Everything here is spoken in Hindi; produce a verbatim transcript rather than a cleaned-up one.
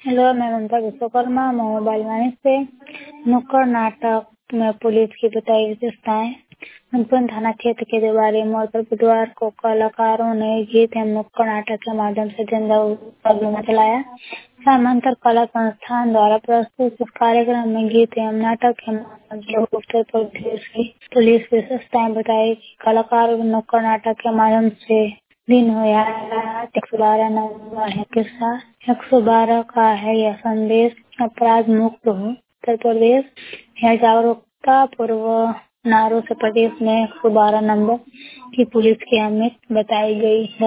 हेलो, मैं ममता विश्वकर्मा मोबाइल वाणी से। नुक्कड़ नाटक में पुलिस की बताई विशेषताएं। मनपुर थाना क्षेत्र के दीवारी मोड़ पर बुधवार को कलाकारों ने गीत एवं नुक्कड़ नाटक के माध्यम से जन जागरूकता चलाया। समांतर कला संस्थान द्वारा प्रस्तुत इस कार्यक्रम में गीत एवं नाटक के माध्यम से उत्तर प्रदेश की पुलिस विशेषताएं बताई। कलाकारों नुक्कड़ नाटक के माध्यम से दिन हो या एक सौ बारह नंबर है किस्सा एक सौ बारह का है यह संदेश अपराध मुक्त हो उत्तर प्रदेश यह जागरूकता पूर्व नारों से प्रदेश में एक सौ बारह नंबर की पुलिस की अहमियत बताई गई है।